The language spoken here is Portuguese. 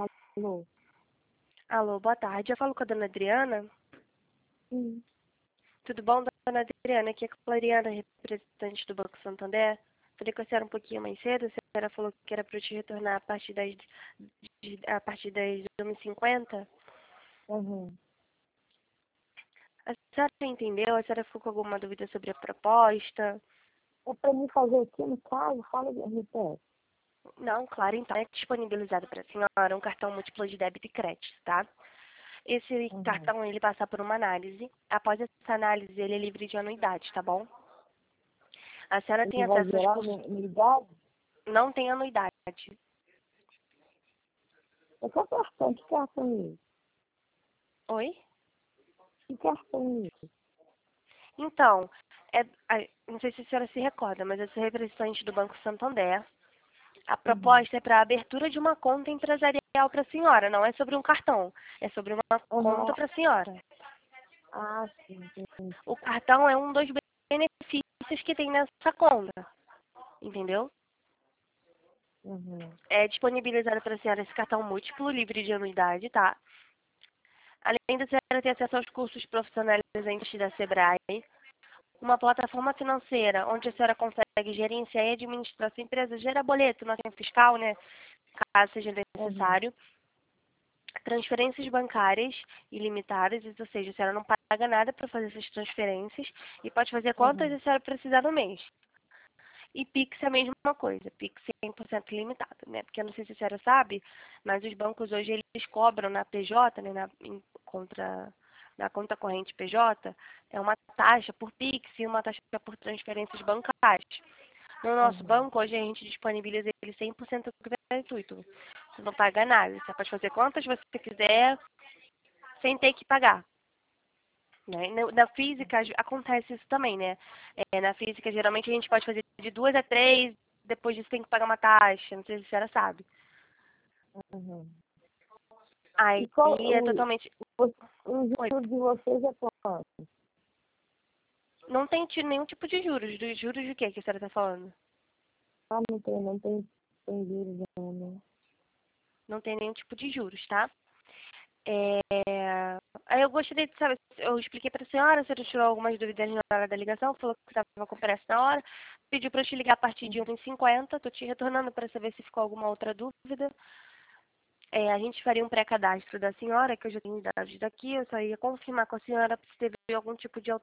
Alô? Alô, boa tarde. Eu falo com a dona Adriana. Sim. Tudo bom, dona Adriana? Aqui é a Clariana, representante do Banco Santander. Falei com a senhora um pouquinho mais cedo. A senhora falou que era para eu te retornar a partir das 1h50. Uhum. A senhora entendeu? A senhora ficou com alguma dúvida sobre a proposta? É para mim fazer aqui no caso, fala de repete. Não, claro, então é disponibilizado para a senhora um cartão múltiplo de débito e crédito, tá? Esse Uhum. cartão, ele passa por uma análise. Após essa análise, ele é livre de anuidade, tá bom? A senhora tem Ele vai acesso aos gerar cursos. unidade? Não tem anuidade. É que cartão? Que cartão é esse? Oi? Que cartão é esse? Então, não sei se a senhora se recorda, mas eu sou representante do Banco Santander. A Uhum. proposta é para a abertura de uma conta empresarial para a senhora, não é sobre um cartão, é sobre uma conta Uhum. para a senhora. Ah, sim, entendi. O cartão é um dos benefícios que tem nessa conta, entendeu? Uhum. É disponibilizado para a senhora esse cartão múltiplo, livre de anuidade, tá? Além da senhora ter acesso aos cursos profissionalizantes da Sebrae, uma plataforma financeira onde a senhora consegue gerenciar e administrar sua empresa, gera boleto, nota fiscal, né? Caso seja Uhum. necessário. Transferências bancárias ilimitadas, ou seja, a senhora não paga nada para fazer essas transferências e pode fazer quantas Uhum. a senhora precisar no mês. E Pix é a mesma coisa, Pix 100% limitado, né? Porque eu não sei se a senhora sabe, mas os bancos hoje eles cobram na PJ, né, na conta corrente PJ, é uma taxa por Pix e uma taxa por transferências bancárias. No nosso Uhum. banco, hoje a gente disponibiliza ele 100% gratuito. Você não paga nada, você pode fazer quantas você quiser sem ter que pagar. Né? Na física acontece isso também, né? Na física, geralmente a gente pode fazer de 2 a 3, depois disso tem que pagar uma taxa, não sei se a senhora sabe. Uhum. Aí E qual é totalmente. o Oi, juro de vocês é quanto? não tem nenhum tipo de juros. Dos juros de quê que a senhora está falando? Ah, não tem juros não, né? Não tem nenhum tipo de juros, tá? É, Aí eu gostaria de saber, eu expliquei para a senhora tirou algumas dúvidas na hora da ligação, falou que estava com pressa na hora, pediu para eu te ligar a partir de 1h50, estou te retornando para saber se ficou alguma outra dúvida. A gente faria um pré-cadastro da senhora, que eu já tenho dados daqui, eu só ia confirmar com a senhora se teve algum tipo de